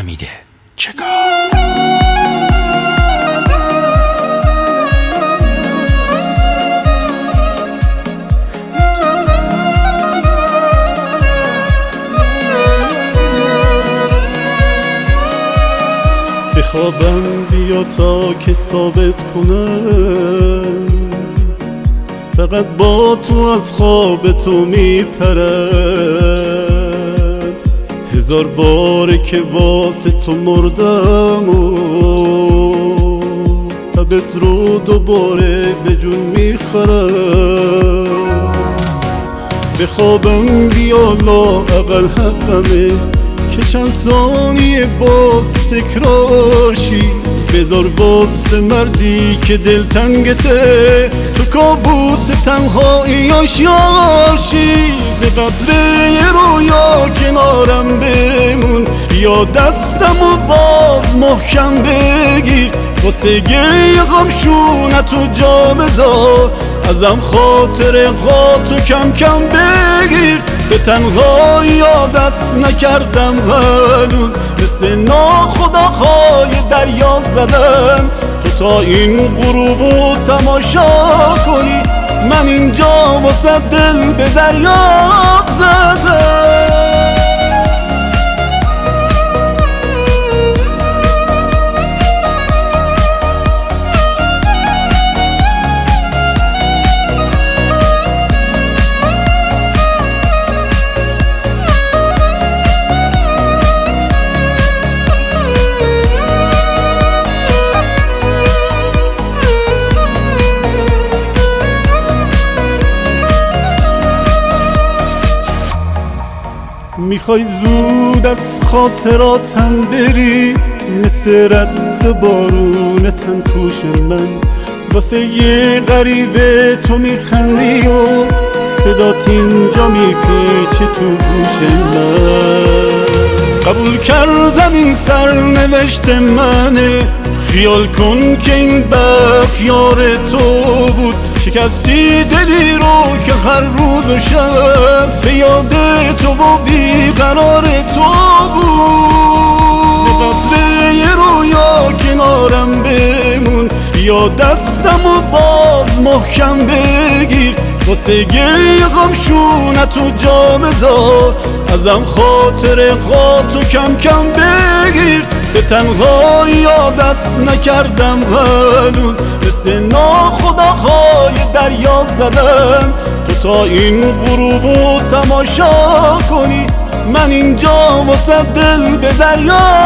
حمید چکار. بخوابم بیا تا که ثابت کنم فقط با تو از خواب تو میپرم. هزار باره که واسه تو مردم و تبت رو دوباره به جون میخرم. بخوابم بیا لااقل حقمه که چند ثانیه باز تکرار شی. بذار واسه مردی که دلتنگته تو کابوس تنهایی آشیار شی. به قدر یه رویا کنارم بمون بیا دستم و باز محکم بگیر. واسه گریه غمشونتو جا بذار ازم خاطر غاتو کم کم بگیر. به تنهایی عادت نکردم هنوز مثل ناخداهای دریا زدم. تو تا این غروبو تماشا کنی من اینجا واسه دل به دریا زدم. میخوای زود از خاطراتم بری مثل رد بارون تن پوش من. واسه یه غریبه تو میخندی و صدات اینجا میپیچه تو گوش من. قبول کردم این سرنوشت منه خیال کن که این بخت یار تو بود. شکستی دلی رو که هر روز و شب به یاد تو و بیقرار تو بود. به قدر یه رویا کنارم بمون بیا دستم و باز محکم بگیر. واسه گریه غمشونتو جا بذار ازم خاطر غاتو کم کم بگیر. به تنهایی عادت نکردم هنوز مثل ناخداهای دریا زدم. تو تا این غروبو تماشا کنی من اینجا واسه دل به دریا